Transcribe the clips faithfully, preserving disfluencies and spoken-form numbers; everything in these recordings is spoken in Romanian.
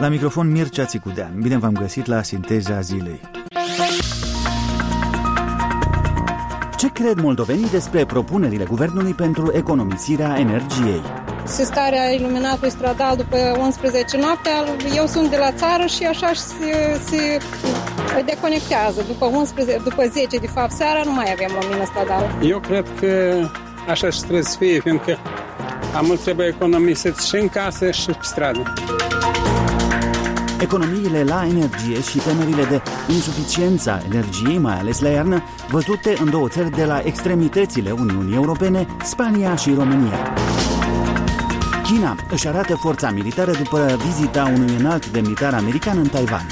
La microfon Mircea Țicudean. Bine v-am găsit la Sinteza Zilei. Ce cred moldovenii despre propunerile guvernului pentru economisirea energiei? Starea iluminatului stradal după unsprezece noaptea, eu sunt de la țară și așa se, se deconectează. După unsprezece, după zece de fapt seara nu mai avem lumină stradală. Eu cred că așa și trebuie să fie, fiindcă am mult trebuie economisit și în casă și pe stradă. Economiile la energie și temerile de insuficiența energiei, mai ales la iarnă, văzute în două țări de la extremitățile Uniunii Europene, Spania și România. China își arată forța militară după vizita unui înalt demnitar american în Taiwan.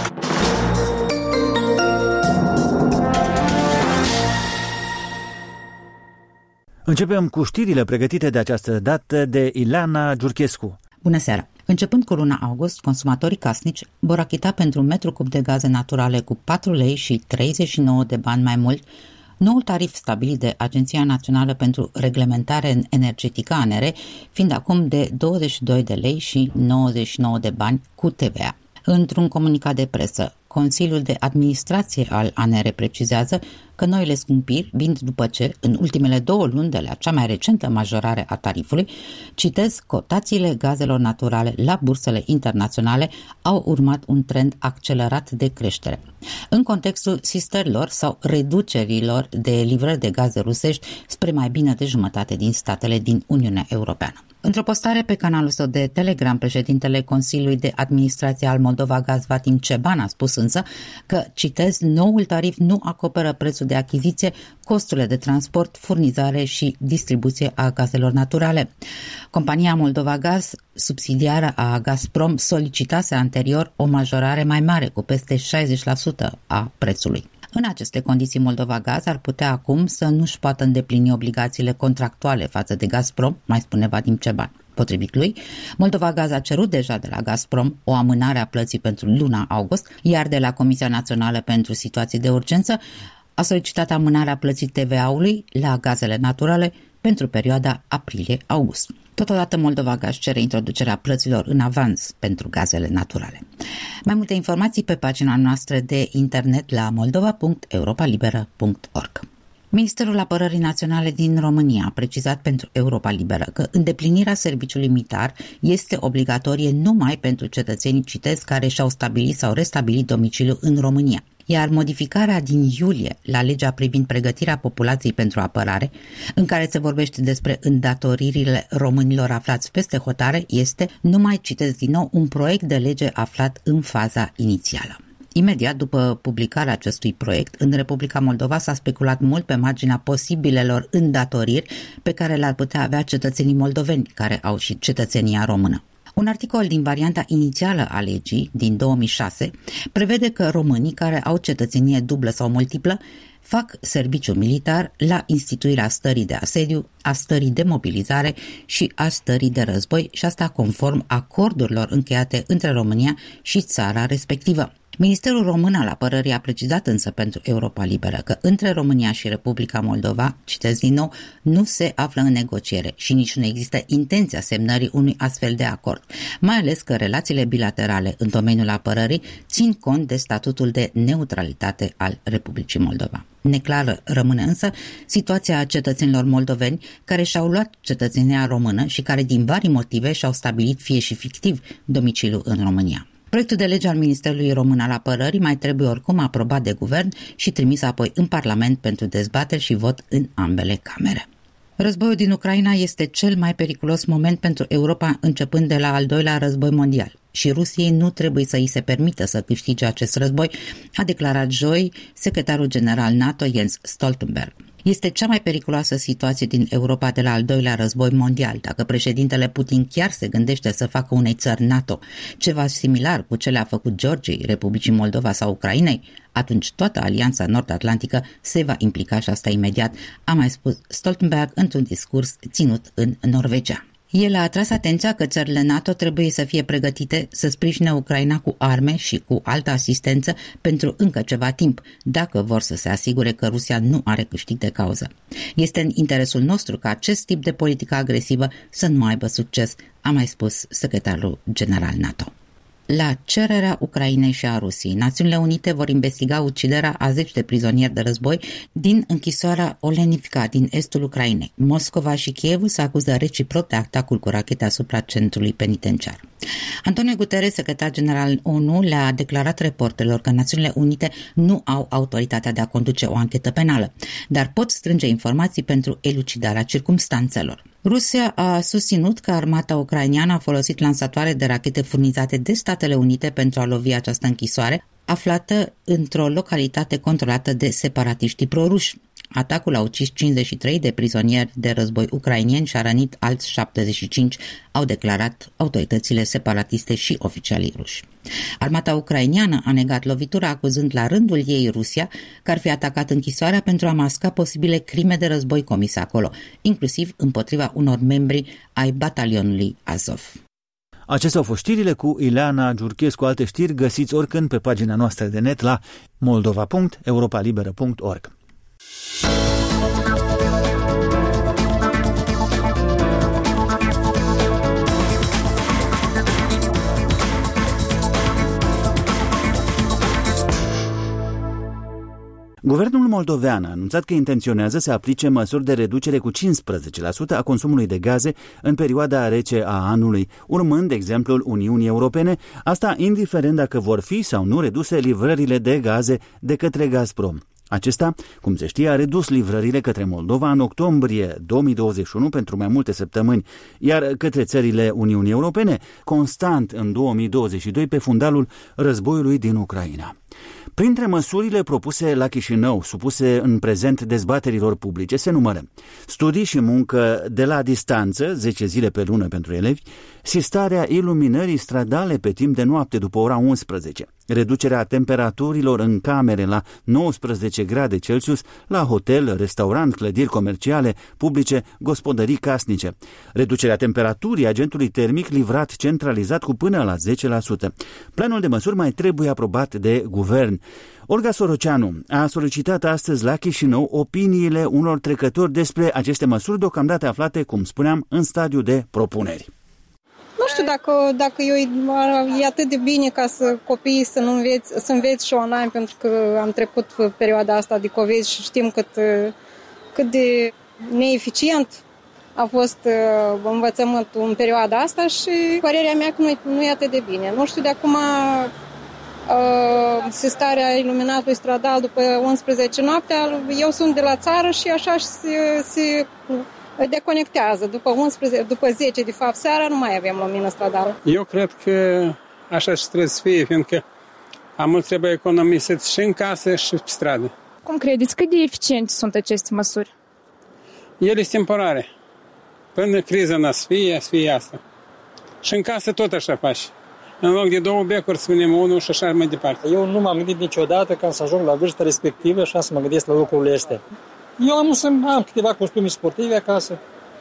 Începem cu știrile pregătite de această dată de Ileana Giurchescu. Bună seara! Începând cu luna august, consumatorii casnici vor achita pentru un metru cub de gaze naturale cu patru lei și treizeci și nouă de bani mai mult noul tarif stabilit de Agenția Națională pentru Reglementare Energetică A N R, fiind acum de douăzeci și doi de lei și nouăzeci și nouă de bani cu T V A. Într-un comunicat de presă, Consiliul de Administrație al A N R precizează că noile scumpiri vin după ce, în ultimele două luni de la cea mai recentă majorare a tarifului, citez, cotațiile gazelor naturale la bursele internaționale au urmat un trend accelerat de creștere. În contextul sistărilor sau reducerilor de livrări de gaze rusești spre mai bine de jumătate din statele din Uniunea Europeană. Într-o postare pe canalul său de Telegram, președintele Consiliului de Administrație al Moldova Gaz, Vadim Ceban, a spus însă că, citez, noul tarif nu acoperă prețul de achiziție, costurile de transport, furnizare și distribuție a gazelor naturale. Compania Moldova Gaz, subsidiară a Gazprom, solicitase anterior o majorare mai mare, cu peste șaizeci la sută a prețului. În aceste condiții, Moldova Gaz ar putea acum să nu-și poată îndeplini obligațiile contractuale față de Gazprom, mai spune Vadim Ceban. Potrivit lui, Moldova Gaz a cerut deja de la Gazprom o amânare a plății pentru luna august, iar de la Comisia Națională pentru Situații de Urgență a solicitat amânarea plății T V A-ului la gazele naturale pentru perioada aprilie-august. Totodată, Moldova Gaz cere introducerea plăților în avans pentru gazele naturale. Mai multe informații pe pagina noastră de internet la moldova punct europa liberă punct org. Ministerul Apărării Naționale din România a precizat pentru Europa Liberă că îndeplinirea serviciului militar este obligatorie numai pentru cetățenii, citez, care și-au stabilit sau restabilit domiciliul în România. Iar modificarea din iulie la legea privind pregătirea populației pentru apărare, în care se vorbește despre îndatoririle românilor aflați peste hotare, este, nu mai citesc din nou, un proiect de lege aflat în faza inițială. Imediat după publicarea acestui proiect, în Republica Moldova s-a speculat mult pe marginea posibilelor îndatoriri pe care le-ar putea avea cetățenii moldoveni care au și cetățenia română. Un articol din varianta inițială a legii, din două mii șase, prevede că românii care au cetățenie dublă sau multiplă fac serviciu militar la instituirea stării de asediu, a stării de mobilizare și a stării de război, și asta conform acordurilor încheiate între România și țara respectivă. Ministerul Român al Apărării a precizat însă pentru Europa Liberă că între România și Republica Moldova, citesc din nou, nu se află în negociere și nici nu există intenția semnării unui astfel de acord, mai ales că relațiile bilaterale în domeniul apărării țin cont de statutul de neutralitate al Republicii Moldova. Neclară rămâne însă situația cetățenilor moldoveni care și-au luat cetățenia română și care din vari motive și-au stabilit, fie și fictiv, domiciliul în România. Proiectul de lege al Ministerului Român al Apărării mai trebuie oricum aprobat de guvern și trimis apoi în Parlament pentru dezbateri și vot în ambele camere. Războiul din Ucraina este cel mai periculos moment pentru Europa începând de la al doilea război mondial și Rusiei nu trebuie să îi se permită să câștige acest război, a declarat joi secretarul general NATO Jens Stoltenberg. Este cea mai periculoasă situație din Europa de la al doilea război mondial. Dacă președintele Putin chiar se gândește să facă unei țări NATO ceva similar cu ce le-a făcut Georgiei, Republicii Moldova sau Ucrainei, atunci toată Alianța Nord-Atlantică se va implica și asta imediat, a mai spus Stoltenberg într-un discurs ținut în Norvegia. El a atras atenția că țările NATO trebuie să fie pregătite să sprijine Ucraina cu arme și cu altă asistență pentru încă ceva timp, dacă vor să se asigure că Rusia nu are câștig de cauză. Este în interesul nostru ca acest tip de politică agresivă să nu aibă succes, a mai spus secretarul general NATO. La cererea Ucrainei și a Rusiei, Națiunile Unite vor investiga uciderea a zeci de prizonieri de război din închisoarea Olenivka din estul Ucrainei. Moscova și Kievul se acuză reciproc de atacul cu rachete asupra centrului penitenciar. Antonio Guterres, secretar general O N U, le-a declarat reporterilor că Națiunile Unite nu au autoritatea de a conduce o anchetă penală, dar pot strânge informații pentru elucidarea circumstanțelor. Rusia a susținut că armata ucraineană a folosit lansatoare de rachete furnizate de Statele Unite pentru a lovi această închisoare, aflată într-o localitate controlată de separatiștii proruși. Atacul a ucis cincizeci și trei de prizonieri de război ucrainieni și a rănit alți șaptezeci și cinci, au declarat autoritățile separatiste și oficialii ruși. Armata ucraineană a negat lovitura, acuzând la rândul ei Rusia că ar fi atacat închisoarea pentru a masca posibile crime de război comise acolo, inclusiv împotriva unor membri ai batalionului Azov. Acestea au fost știrile cu Ileana Giurchescu. Alte știri găsiți oricând pe pagina noastră de net la moldova punct europa liberă punct org. Guvernul moldovean a anunțat că intenționează să aplice măsuri de reducere cu cincisprezece la sută a consumului de gaze în perioada rece a anului, urmând exemplul Uniunii Europene, asta indiferent dacă vor fi sau nu reduse livrările de gaze de către Gazprom. Acesta, cum se știe, a redus livrările către Moldova în octombrie două mii douăzeci și unu pentru mai multe săptămâni, iar către țările Uniunii Europene, constant în două mii douăzeci și doi pe fundalul războiului din Ucraina. Printre măsurile propuse la Chișinău, supuse în prezent dezbaterilor publice, se numără studii și muncă de la distanță, zece zile pe lună pentru elevi, sistarea iluminării stradale pe timp de noapte după ora unsprezece, reducerea temperaturilor în camere la nouăsprezece grade Celsius, la hotel, restaurant, clădiri comerciale, publice, gospodării casnice, reducerea temperaturii agentului termic livrat centralizat cu până la zece la sută. Planul de măsuri mai trebuie aprobat de guvern. Olga Soroceanu a solicitat astăzi la Chișinău opiniile unor trecători despre aceste măsuri deocamdată aflate, cum spuneam, în stadiu de propuneri. Nu știu dacă, dacă eu, e atât de bine ca să copiii să, nu înveți, să înveți și online, pentru că am trecut perioada asta de COVID și știm cât, cât de neeficient a fost învățământul în perioada asta și părerea mea că nu, nu e atât de bine. Nu știu de acum uh, sistarea iluminatului stradal după unsprezece noaptea, eu sunt de la țară și așa se, se deconectează. După unsprezece, după zece de fapt seara nu mai avem lumină stradală. Eu cred că așa și trebuie să fie, fiindcă am mult trebuie economisit și în casă și pe stradă. Cum credeți, cât de eficiente sunt aceste măsuri? Ele sunt temporare. Până criza n-a să fie, să fie asta. Și în casă tot așa faci. În loc de două becuri să punem unul și așa mai departe. Eu nu m-am gândit niciodată ca să ajung la vârsta respectivă și să mă gândesc la lucrurile astea. Eu am să am câteva costumi sportive acasă.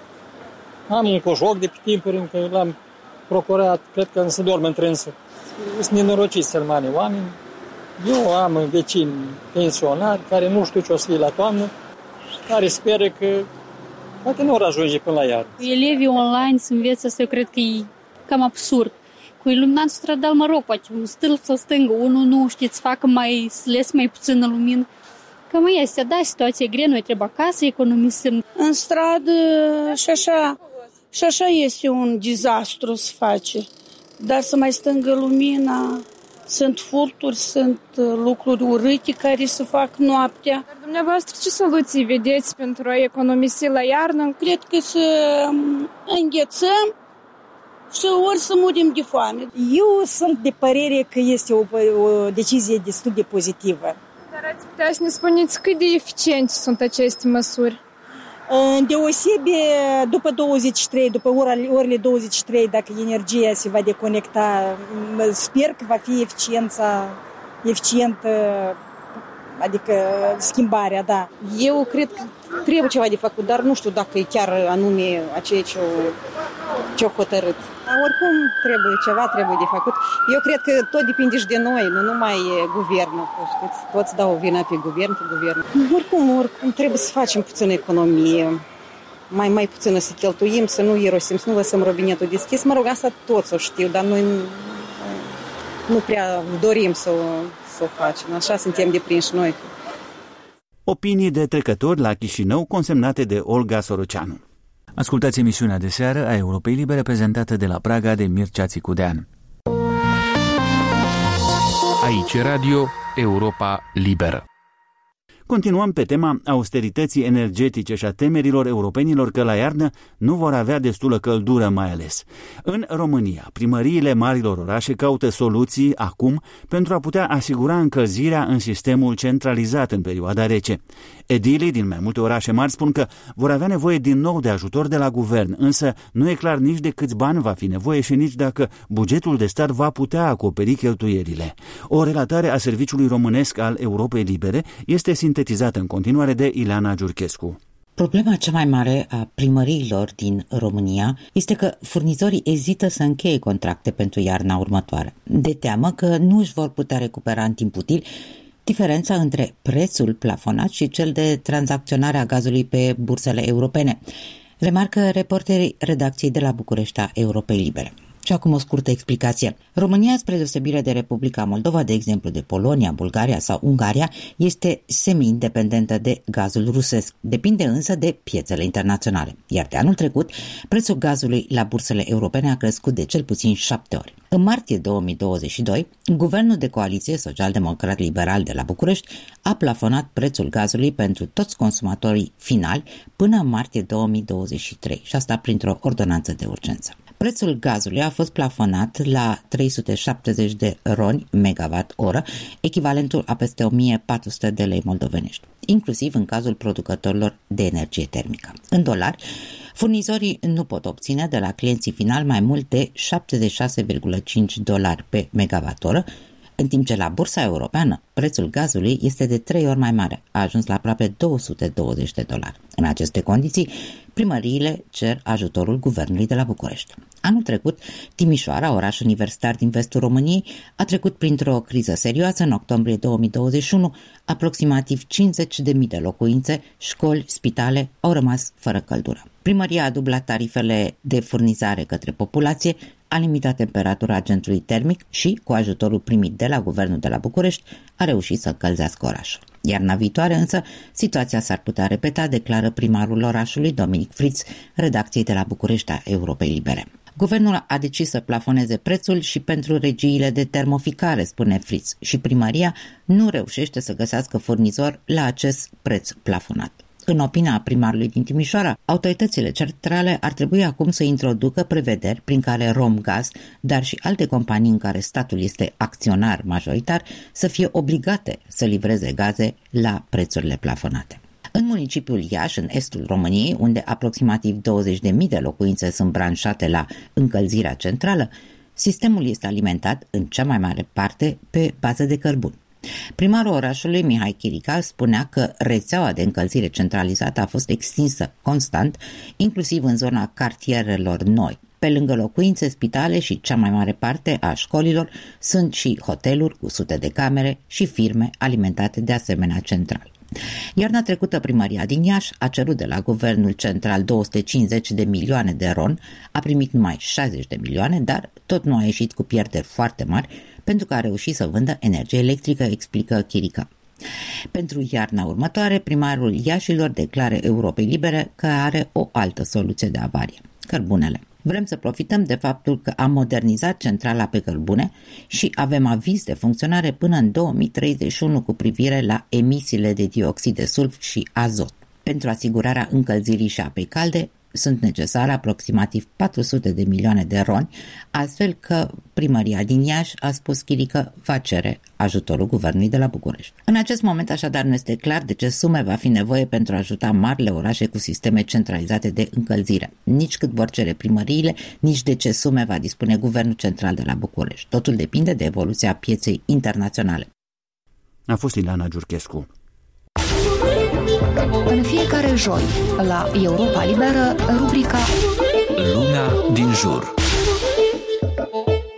Am un coșoc de pe timpuri încă l-am procurat, cred că se dorm întrânsă. Sunt nenorociți sărmani oameni. Eu am vecini pensionari care nu știu ce o să fie la toamnă, care speră că poate nu vor ajunge până la iarnă. Elevii online să învețe asta, eu cred că e cam absurd. Cu iluminat stradal, mă rog, poate un stâlp să stângă, unul nu știți, să facă mai, să les mai puțină lumină. Cam este, da, situația e grea, noi trebuie acasă, economisim. În stradă și așa, și așa este un dezastru să face. Dar să mai stângă lumina, sunt furturi, sunt lucruri urâte care se fac noaptea. Dar dumneavoastră ce soluții vedeți pentru a economisi la iarnă? Cred că să înghețăm și ori să murim de foame. Eu sunt de părere că este o, o decizie destul de pozitivă. Dar ați putea să ne spuneți cât de eficiente sunt aceste măsuri? Deosebe după douăzeci și trei, după orele douăzeci și trei, dacă energia se va deconecta, sper că va fi eficiența, eficientă, adică schimbarea, da. Eu cred că trebuie ceva de făcut, dar nu știu dacă e chiar anume aceea ce-o hotărât. Oricum trebuie ceva, trebuie de făcut. Eu cred că tot depinde și de noi, nu numai guvernul, știți? Toți dau vina pe guvern, pe guvern. Oricum, oricum trebuie să facem puțină economie, mai, mai puțină să cheltuim, să nu irosim, să nu lăsăm robinetul deschis. Mă rog, asta toți o știu, dar noi nu prea dorim să o, să o facem. Așa suntem deprinși noi. Opinii de trecători la Chișinău consemnate de Olga Soroceanu. Ascultați emisiunea de seară a Europei Libere prezentată de la Praga de Mircea Țicudean. Aici Radio Europa Liberă. Continuăm pe tema austerității energetice și a temerilor europenilor că la iarnă nu vor avea destulă căldură mai ales. În România, primăriile marilor orașe caută soluții acum pentru a putea asigura încălzirea în sistemul centralizat în perioada rece. Edilii din mai multe orașe mari spun că vor avea nevoie din nou de ajutor de la guvern, însă nu e clar nici de câți bani va fi nevoie și nici dacă bugetul de stat va putea acoperi cheltuielile. O relatare a Serviciului Românesc al Europei Libere este sintetizată în continuare de Ileana Giurchescu. Problema cea mai mare a primăriilor din România este că furnizorii ezită să încheie contracte pentru iarna următoare, de teamă că nu își vor putea recupera în timp util diferența între prețul plafonat și cel de tranzacționare a gazului pe bursele europene, remarcă reporterii redacției de la București a Europei Libere. Și acum o scurtă explicație. România, spre deosebire de Republica Moldova, de exemplu de Polonia, Bulgaria sau Ungaria, este semi-independentă de gazul rusesc. Depinde însă de piețele internaționale. Iar de anul trecut, prețul gazului la bursele europene a crescut de cel puțin șapte ori. În martie două mii douăzeci și doi, guvernul de coaliție social-democrat liberal de la București a plafonat prețul gazului pentru toți consumatorii finali până în martie două mii douăzeci și trei, și asta printr-o ordonanță de urgență. Prețul gazului a fost plafonat la trei sute șaptezeci de roni megawatt-oră, echivalentul a peste o mie patru sute de lei moldovenești, inclusiv în cazul producătorilor de energie termică. În dolari, furnizorii nu pot obține de la clienții finali mai mult de șaptezeci și șase virgulă cinci dolari pe megawatt-oră, în timp ce la bursa europeană prețul gazului este de trei ori mai mare, a ajuns la aproape două sute douăzeci de dolari. În aceste condiții, primăriile cer ajutorul guvernului de la București. Anul trecut, Timișoara, oraș universitar din vestul României, a trecut printr-o criză serioasă. În octombrie două mii douăzeci și unu, aproximativ cincizeci de mii de locuințe, școli, spitale au rămas fără căldură. Primăria a dublat tarifele de furnizare către populație, a limitat temperatura agentului termic și, cu ajutorul primit de la guvernul de la București, a reușit să încălzească orașul. Iarna viitoare însă, situația s-ar putea repeta, declară primarul orașului, Dominic Fritz, redacției de la București a Europei Libere. Guvernul a decis să plafoneze prețul și pentru regiile de termoficare, spune Fritz, și primăria nu reușește să găsească furnizor la acest preț plafonat. În opinia primarului din Timișoara, autoritățile centrale ar trebui acum să introducă prevederi prin care Romgaz, dar și alte companii în care statul este acționar majoritar, să fie obligate să livreze gaze la prețurile plafonate. În municipiul Iași, în estul României, unde aproximativ douăzeci de mii de locuințe sunt branșate la încălzirea centrală, sistemul este alimentat în cea mai mare parte pe bază de cărbuni. Primarul orașului, Mihai Chirica, spunea că rețeaua de încălzire centralizată a fost extinsă constant, inclusiv în zona cartierelor noi. Pe lângă locuințe, spitale și cea mai mare parte a școlilor sunt și hoteluri cu sute de camere și firme alimentate de asemenea central. Iarna trecută, primăria din Iași a cerut de la guvernul central două sute cincizeci de milioane de ron, a primit numai șaizeci de milioane, dar tot nu a ieșit, cu pierderi foarte mari, pentru că a reușit să vândă energie electrică, explică Chirica. Pentru iarna următoare, primarul Iașilor declară Europei Libere că are o altă soluție de avarie: cărbunele. Vrem să profităm de faptul că am modernizat centrala pe cărbune și avem aviz de funcționare până în două mii treizeci și unu cu privire la emisiile de dioxid de sulf și azot. Pentru asigurarea încălzirii și apei calde sunt necesare aproximativ patru sute de milioane de roni, astfel că primăria din Iași, a spus Chirică, va cere ajutorul guvernului de la București. În acest moment, așadar, nu este clar de ce sume va fi nevoie pentru a ajuta marile orașe cu sisteme centralizate de încălzire, nici cât vor cere primăriile, nici de ce sume va dispune guvernul central de la București. Totul depinde de evoluția pieței internaționale. A fost Ileana Giurchescu. În fiecare joi, la Europa Liberă, rubrica Lumea din jur.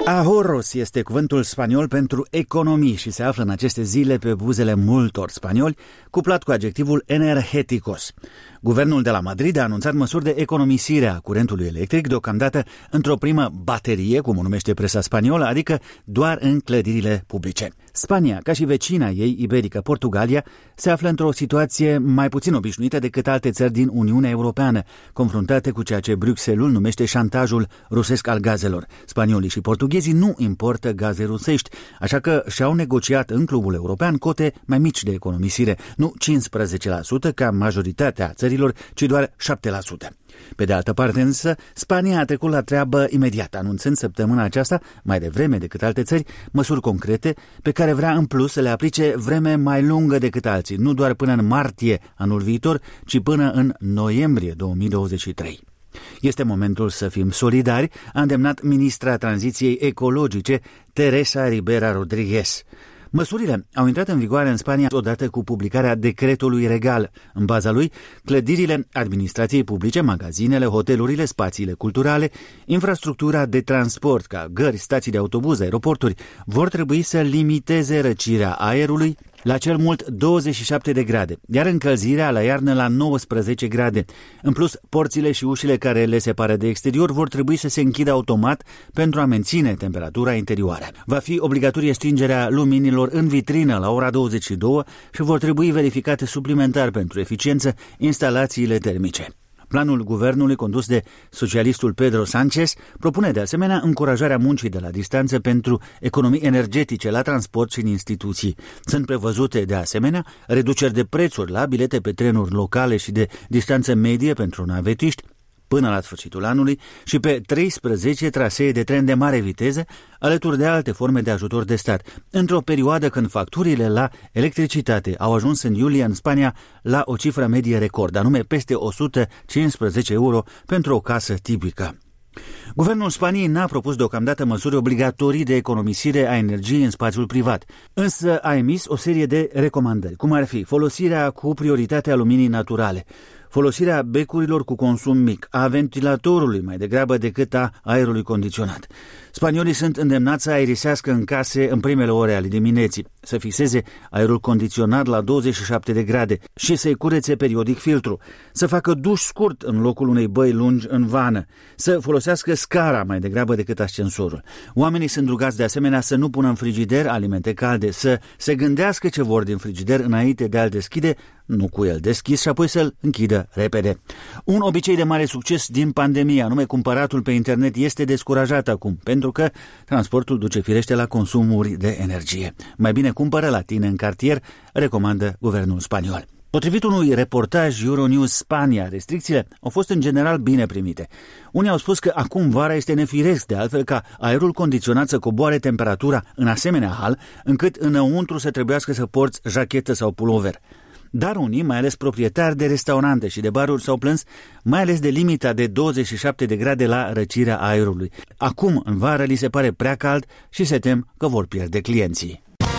Ahorros este cuvântul spaniol pentru economii și se află în aceste zile pe buzele multor spanioli, cuplat cu adjectivul energeticos. Guvernul de la Madrid a anunțat măsuri de economisire a curentului electric, deocamdată într-o primă baterie, cum o numește presa spaniolă, adică doar în clădirile publice. Spania, ca și vecina ei iberică, Portugalia, se află într-o situație mai puțin obișnuită decât alte țări din Uniunea Europeană, confruntate cu ceea ce Bruxelles numește șantajul rusesc al gazelor. Spaniolii și portughezii nu importă gaze rusești, așa că și-au negociat în clubul european cote mai mici de economisire, nu cincisprezece la sută ca majoritatea țărilor, ci doar șapte la sută. Pe de altă parte însă, Spania a trecut la treabă imediat, anunțând săptămâna aceasta, mai devreme decât alte țări, măsuri concrete pe care vrea în plus să le aplice vreme mai lungă decât alții, nu doar până în martie anul viitor, ci până în noiembrie două mii douăzeci și trei. Este momentul să fim solidari, a îndemnat ministra tranziției ecologice, Teresa Ribera Rodriguez. Măsurile au intrat în vigoare în Spania odată cu publicarea decretului regal. În baza lui, clădirile administrației publice, magazinele, hotelurile, spațiile culturale, infrastructura de transport, ca gări, stații de autobuz, aeroporturi, vor trebui să limiteze răcirea aerului la cel mult douăzeci și șapte de grade, iar încălzirea la iarnă la nouăsprezece grade. În plus, porțile și ușile care le separă de exterior vor trebui să se închidă automat pentru a menține temperatura interioară. Va fi obligatorie stingerea luminilor în vitrină la ora douăzeci și două și vor trebui verificate suplimentar pentru eficiență instalațiile termice. Planul guvernului condus de socialistul Pedro Sánchez propune de asemenea încurajarea muncii de la distanță pentru economii energetice la transport și în instituții. Sunt prevăzute de asemenea reduceri de prețuri la bilete pe trenuri locale și de distanță medie pentru navetiști până la sfârșitul anului și pe treisprezece trasee de tren de mare viteză, alături de alte forme de ajutor de stat, într-o perioadă când facturile la electricitate au ajuns în iulie în Spania la o cifră medie record, anume peste o sută cincisprezece euro pentru o casă tipică. Guvernul Spaniei n-a propus deocamdată măsuri obligatorii de economisire a energiei în spațiul privat, însă a emis o serie de recomandări, cum ar fi folosirea cu prioritate a luminii naturale, folosirea becurilor cu consum mic, a ventilatorului mai degrabă decât a aerului condiționat. Spaniolii sunt îndemnați să aerisească în case în primele ore ale dimineții, să fixeze aerul condiționat la douăzeci și șapte de grade și să-i curețe periodic filtru, să facă duș scurt în locul unei băi lungi în vană, să folosească scara mai degrabă decât ascensorul. Oamenii sunt rugați de asemenea să nu pună în frigider alimente calde, să se gândească ce vor din frigider înainte de a-l deschide, nu cu el deschis, și apoi să-l închidă repede. Un obicei de mare succes din pandemie, anume cumpăratul pe internet, este descurajat acum, pentru că transportul duce firește la consumuri de energie. Mai bine cumpără la tine în cartier, recomandă guvernul spaniol. Potrivit unui reportaj Euronews Spania, restricțiile au fost în general bine primite. Unii au spus că acum vara este nefiresc de altfel ca aerul condiționat să coboare temperatura în asemenea hal, încât înăuntru să trebuiască să porți jachetă sau pulover. Dar unii, mai ales proprietari de restaurante și de baruri, s-au plâns mai ales de limita de douăzeci și șapte de grade la răcirea aerului. Acum, în vară, li se pare prea cald și se tem că vor pierde clienții.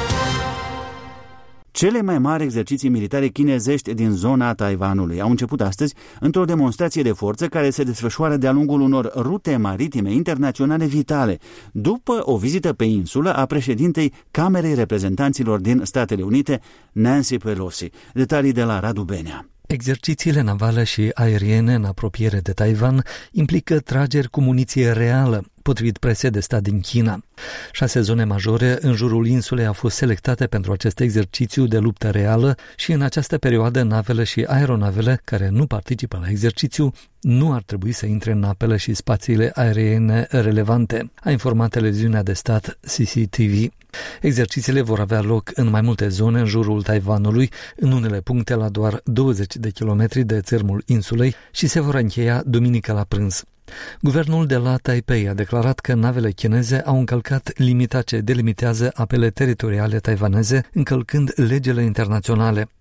Cele mai mari exerciții militare chinezești din zona Taiwanului au început astăzi într-o demonstrație de forță care se desfășoară de-a lungul unor rute maritime internaționale vitale, după o vizită pe insulă a președintei Camerei Reprezentanților din Statele Unite, Nancy Pelosi. Detalii de la Radu Benea. Exercițiile navale și aeriene în apropiere de Taiwan implică trageri cu muniție reală, potrivit presei de stat din China. Șase zone majore în jurul insulei au fost selectate pentru acest exercițiu de luptă reală și în această perioadă navele și aeronavele care nu participă la exercițiu nu ar trebui să intre în apele și spațiile aeriene relevante, a informat televiziunea de stat C C T V. Exercițiile vor avea loc în mai multe zone în jurul Taiwanului, în unele puncte la doar douăzeci de kilometri de țărmul insulei și se vor încheia duminică la prânz. Guvernul de la Taipei a declarat că navele chineze au încălcat limita ce delimitează apele teritoriale taiwaneze, încălcând legile internaționale.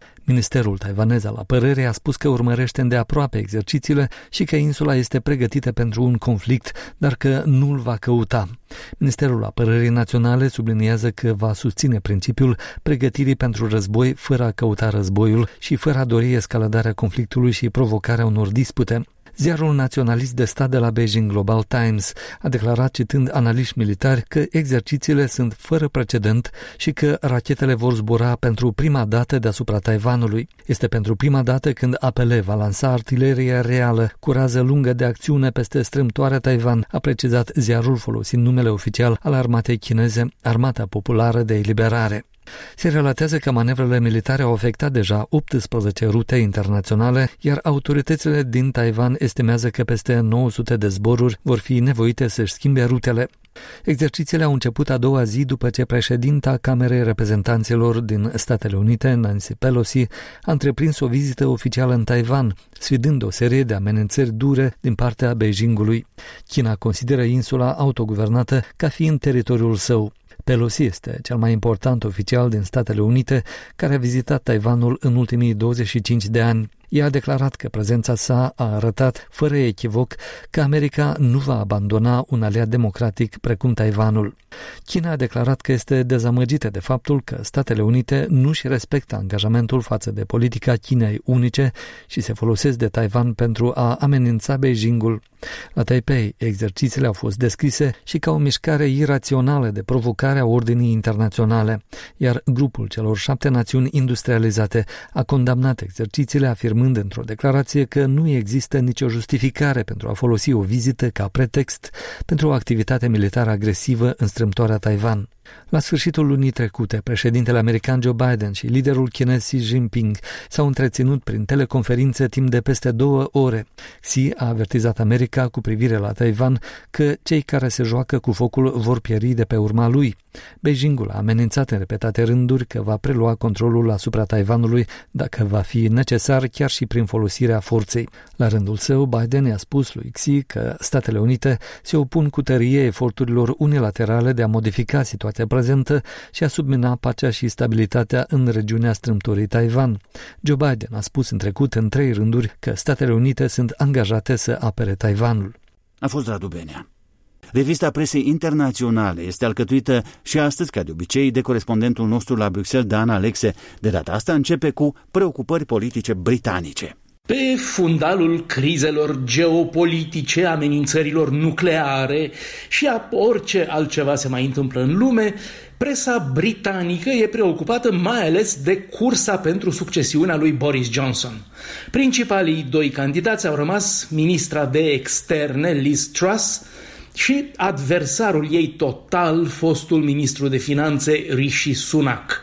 Ministerul taiwanez al apărării a spus că urmărește îndeaproape exercițiile și că insula este pregătită pentru un conflict, dar că nu-l va căuta. Ministerul Apărării Naționale subliniază că va susține principiul pregătirii pentru război fără a căuta războiul și fără a dori escaladarea conflictului și provocarea unor dispute. Ziarul naționalist de stat de la Beijing Global Times a declarat, citând analiști militari, că exercițiile sunt fără precedent și că rachetele vor zbura pentru prima dată deasupra Taiwanului. Este pentru prima dată când A P L va lansa artilerie reală cu rază lungă de acțiune peste strâmtoarea Taiwan, a precizat ziarul folosind numele oficial al armatei chineze, Armata Populară de Eliberare. Se relatează că manevrele militare au afectat deja optsprezece rute internaționale, iar autoritățile din Taiwan estimează că peste nouă sute de zboruri vor fi nevoite să-și schimbe rutele. Exercițiile au început a doua zi după ce președinta Camerei Reprezentanților din Statele Unite, Nancy Pelosi, a întreprins o vizită oficială în Taiwan, sfidând o serie de amenințări dure din partea Beijingului. China consideră insula autoguvernată ca fiind teritoriul său. Pelosi este cel mai important oficial din Statele Unite care a vizitat Taiwanul în ultimii douăzeci și cinci de ani. Ea a declarat că prezența sa a arătat fără echivoc că America nu va abandona un aliat democratic precum Taiwanul. China a declarat că este dezamăgită de faptul că Statele Unite nu își respectă angajamentul față de politica Chinei unice și se folosesc de Taiwan pentru a amenința Beijingul. La Taipei, exercițiile au fost descrise și ca o mișcare irațională de provocare a ordinii internaționale, iar grupul celor șapte națiuni industrializate a condamnat exercițiile, afirmând într-o declarație că nu există nicio justificare pentru a folosi o vizită ca pretext pentru o activitate militară agresivă în strâmtoarea Taiwan. La sfârșitul lunii trecute, președintele american Joe Biden și liderul chinez Xi Jinping s-au întreținut prin teleconferințe timp de peste două ore. Xi a avertizat America cu privire la Taiwan că cei care se joacă cu focul vor pieri de pe urma lui. Beijingul a amenințat în repetate rânduri că va prelua controlul asupra Taiwanului dacă va fi necesar, chiar și prin folosirea forței. La rândul său, Biden i-a spus lui Xi că Statele Unite se opun cu tărie eforturilor unilaterale de a modifica situația prezentă și a submina pacea și stabilitatea în regiunea strâmtorii Taiwan. Joe Biden a spus în trecut în trei rânduri că Statele Unite sunt angajate să apere Taiwanul. A fost Radu Benea. Revista presei internaționale este alcătuită și astăzi, ca de obicei, de corespondentul nostru la Bruxelles, Dan Alexe. De data asta începe cu preocupări politice britanice. Pe fundalul crizelor geopolitice, amenințărilor nucleare și a orice altceva se mai întâmplă în lume, presa britanică e preocupată mai ales de cursa pentru succesiunea lui Boris Johnson. Principalii doi candidați au rămas ministra de externe Liz Truss și adversarul ei total, fostul ministru de finanțe Rishi Sunak.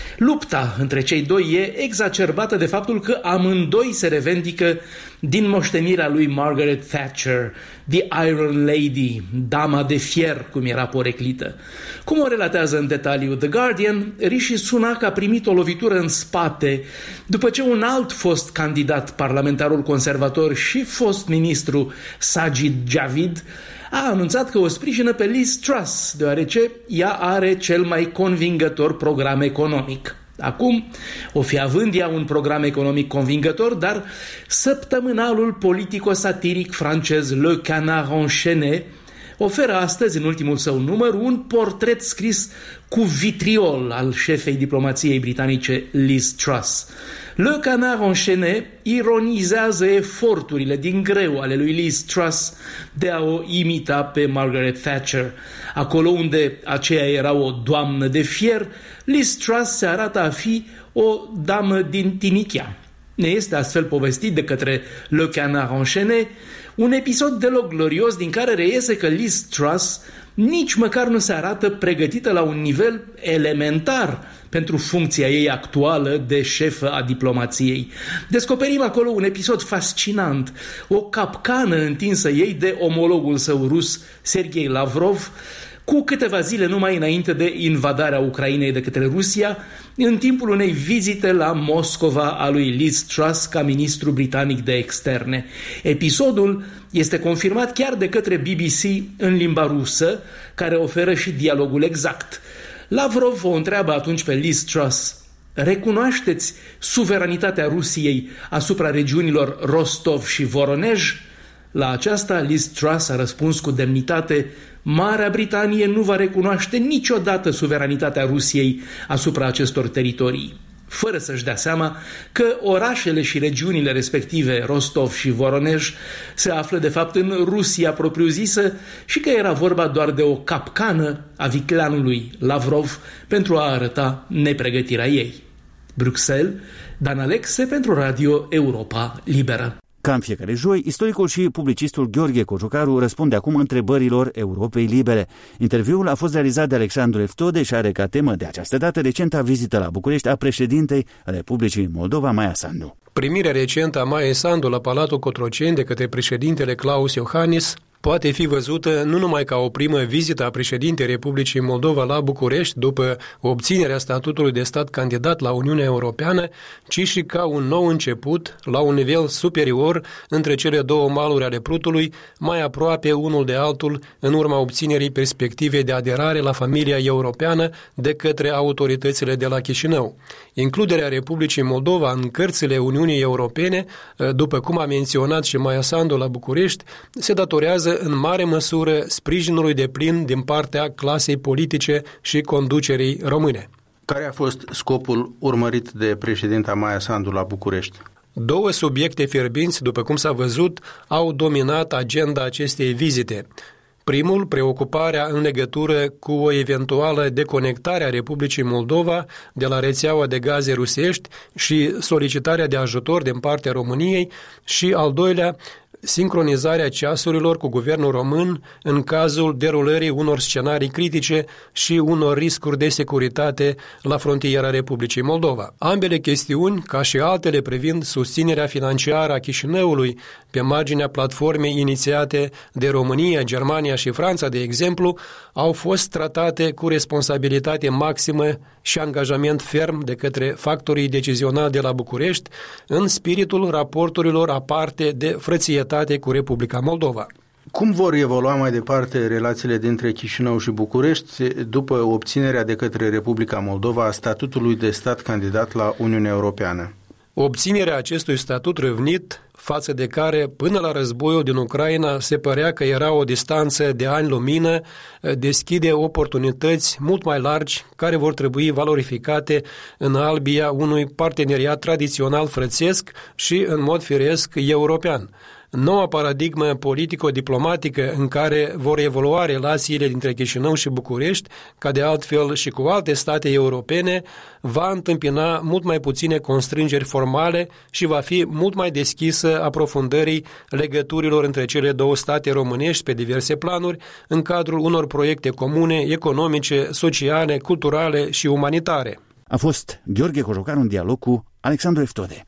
Lupta între cei doi e exacerbată de faptul că amândoi se revendică din moștenirea lui Margaret Thatcher, The Iron Lady, dama de fier, cum era poreclită. Cum o relatează în detaliu The Guardian, Rishi Sunak a primit o lovitură în spate după ce un alt fost candidat, parlamentarul conservator și fost ministru Sajid Javid, a anunțat că o sprijină pe Liz Truss, deoarece ea are cel mai convingător program economic. Acum, o fi având ea un program economic convingător, dar săptămânalul politico-satiric francez Le Canard Enchaîné oferă astăzi, în ultimul său număr, un portret scris cu vitriol al șefei diplomației britanice Liz Truss. Le Canard Enchaîné ironizează eforturile din greu ale lui Liz Truss de a o imita pe Margaret Thatcher. Acolo unde aceea era o doamnă de fier, Liz Truss se arată a fi o damă din tinichea. Ne este astfel povestit de către Le Canard Enchaîné un episod deloc glorios din care reiese că Liz Truss nici măcar nu se arată pregătită la un nivel elementar pentru funcția ei actuală de șefă a diplomației. Descoperim acolo un episod fascinant, o capcană întinsă ei de omologul său rus, Sergei Lavrov, cu câteva zile numai înainte de invadarea Ucrainei de către Rusia, în timpul unei vizite la Moscova a lui Liz Truss ca ministru britanic de externe. Episodul este confirmat chiar de către B B C în limba rusă, care oferă și dialogul exact. Lavrov o întreabă atunci pe Liz Truss: recunoașteți suveranitatea Rusiei asupra regiunilor Rostov și Voronej? La aceasta, Liz Truss a răspuns cu demnitate: Marea Britanie nu va recunoaște niciodată suveranitatea Rusiei asupra acestor teritorii, fără să-și dea seama că orașele și regiunile respective, Rostov și Voronej, se află de fapt în Rusia propriu-zisă și că era vorba doar de o capcană a vicleanului Lavrov pentru a arăta nepregătirea ei. Bruxelles, Dan Alexe pentru Radio Europa Liberă. Ca în fiecare joi, istoricul și publicistul Gheorghe Cojocaru răspunde acum întrebărilor Europei Libere. Interviul a fost realizat de Alexandru Eftode și are ca temă de această dată recenta vizită la București a președintei Republicii Moldova, Maia Sandu. Primirea recentă a Maiei Sandu la Palatul Cotroceni de către președintele Klaus Iohannis poate fi văzută nu numai ca o primă vizită a președintei Republicii Moldova la București după obținerea statutului de stat candidat la Uniunea Europeană, ci și ca un nou început la un nivel superior între cele două maluri ale Prutului, mai aproape unul de altul în urma obținerii perspectivei de aderare la familia europeană de către autoritățile de la Chișinău. Includerea Republicii Moldova în cărțile Uniunii Europene, după cum a menționat și Maia Sandu la București, se datorează în mare măsură sprijinului deplin din partea clasei politice și conducerii române. Care a fost scopul urmărit de președinta Maia Sandu la București? Două subiecte fierbinți, după cum s-a văzut, au dominat agenda acestei vizite. Primul, preocuparea în legătură cu o eventuală deconectare a Republicii Moldova de la rețeaua de gaze rusești și solicitarea de ajutor din partea României, și al doilea, sincronizarea ceasurilor cu guvernul român în cazul derulării unor scenarii critice și unor riscuri de securitate la frontiera Republicii Moldova. Ambele chestiuni, ca și altele privind susținerea financiară a Chișinăului pe marginea platformei inițiate de România, Germania și Franța, de exemplu, au fost tratate cu responsabilitate maximă și angajament ferm de către factorii decizionali de la București în spiritul raporturilor aparte de frățietate cu Republica Moldova. Cum vor evolua mai departe relațiile dintre Chișinău și București după obținerea de către Republica Moldova a statutului de stat candidat la Uniunea Europeană? Obținerea acestui statut râvnit, față de care până la războiul din Ucraina se părea că era o distanță de ani lumină, deschide oportunități mult mai largi care vor trebui valorificate în albia unui parteneriat tradițional frățesc și, în mod firesc, european. Noua paradigmă politico-diplomatică în care vor evolua relațiile dintre Chișinău și București, ca de altfel și cu alte state europene, va întâmpina mult mai puține constrângeri formale și va fi mult mai deschisă aprofundării legăturilor între cele două state românești pe diverse planuri, în cadrul unor proiecte comune, economice, sociale, culturale și umanitare. A fost Gheorghe Cojocaru în dialog cu Alexandru Eftode.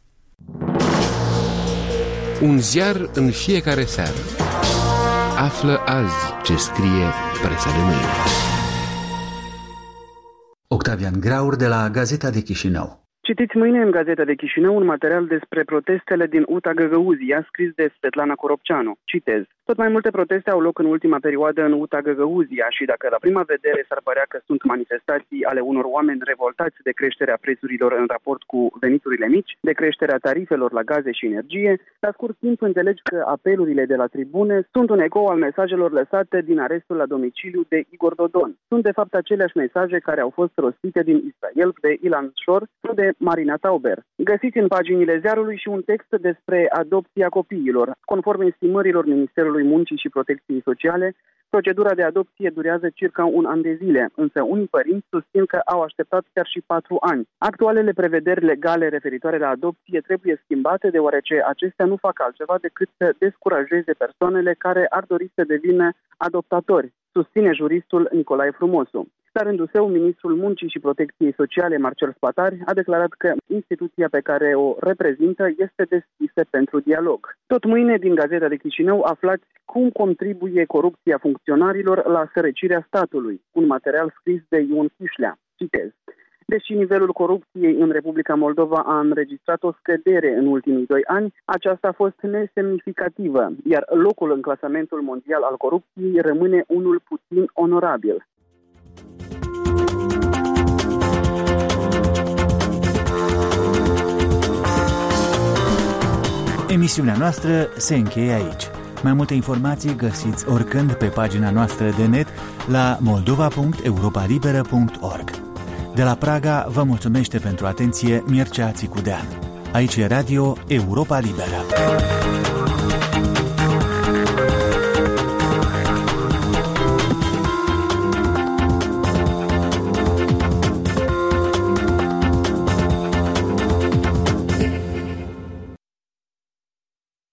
Un ziar în fiecare seară. Află azi ce scrie presa de mâine. Octavian Graur de la Gazeta de Chișinău. Citiți mâine în Gazeta de Chișinău un material despre protestele din Uta Găgăuzia, scris de Svetlana Coropceanu. Citez. Tot mai multe proteste au loc în ultima perioadă în Uta Găgăuzia și dacă la prima vedere s-ar părea că sunt manifestații ale unor oameni revoltați de creșterea prețurilor în raport cu veniturile mici, de creșterea tarifelor la gaze și energie, la scurt timp înțelegi că apelurile de la tribune sunt un ecou al mesajelor lăsate din arestul la domiciliu de Igor Dodon. Sunt de fapt aceleași mesaje care au fost rostite din Israel de Ilan Shor sau de Marina Tauber. Găsiți în paginile ziarului și un text despre adopția copiilor. Conform estimărilor Ministerului Muncii și Protecției Sociale, procedura de adopție durează circa un an de zile, însă unii părinți susțin că au așteptat chiar și patru ani. Actualele prevederi legale referitoare la adopție trebuie schimbate, deoarece acestea nu fac altceva decât să descurajeze persoanele care ar dori să devină adoptatori, susține juristul Nicolae Frumosu. La rândul său, ministrul Muncii și Protecției Sociale, Marcel Spatari, a declarat că instituția pe care o reprezintă este deschisă pentru dialog. Tot mâine, din Gazeta de Chișinău, aflați cum contribuie corupția funcționarilor la sărăcirea statului, un material scris de Ion Chișlea. Citez. Deși nivelul corupției în Republica Moldova a înregistrat o scădere în ultimii doi ani, aceasta a fost nesemnificativă, iar locul în clasamentul mondial al corupției rămâne unul puțin onorabil. Emisiunea noastră se încheie aici. Mai multe informații găsiți oricând pe pagina noastră de net la moldova punct europa liberă punct org. De la Praga vă mulțumește pentru atenție Mircea Țicudean. Aici e Radio Europa Liberă.